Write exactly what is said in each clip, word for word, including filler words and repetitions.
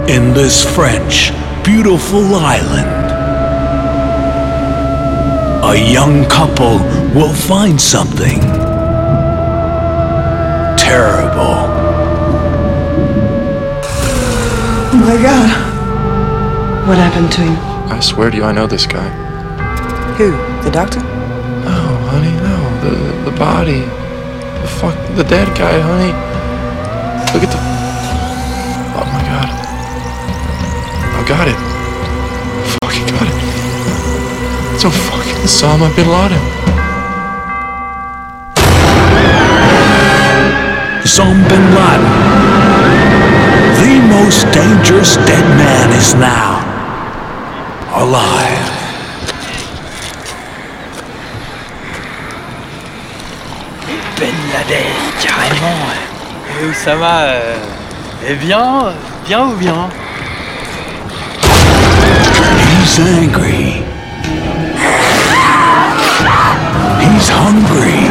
In this French, beautiful island, a young couple will find something terrible. Oh my God. What happened to him? I swear to you, I know this guy. Who? The doctor? No, honey, no. The the body. The fuck, the dead guy, honey. Look at the... Oh my God. I got it. I fucking got it. It's a fucking Osama bin Laden. Osama bin Laden. The most dangerous dead man is now alive. Ben Laden, carrément. Et Oussama, euh, eh bien, bien ou bien? He's angry. He's hungry.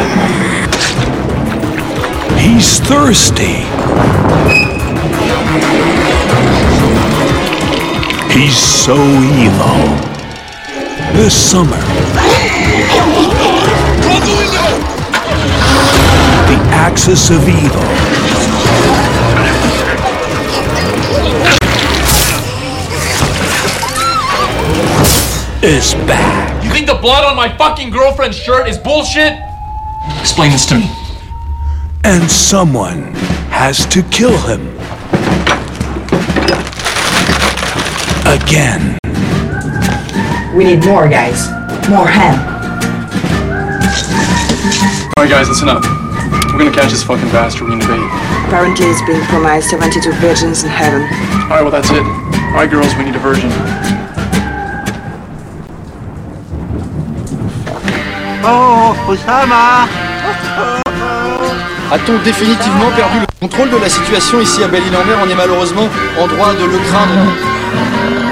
He's thirsty. He's so evil. This summer, the axis of evil is back. You think the blood on my fucking girlfriend's shirt is bullshit? Explain this to me. And someone has to kill him. Again. We need more, guys. More ham. Alright guys, listen up. We're gonna catch this fucking bastard we need to bait. Apparently it's being promised seventy-two virgins in heaven. Alright, well that's it. Alright girls, we need a virgin. Oh, Osama! A-t-on définitivement perdu le contrôle de la situation ici à Belle-Île-en-Mer? On est malheureusement en droit de le craindre.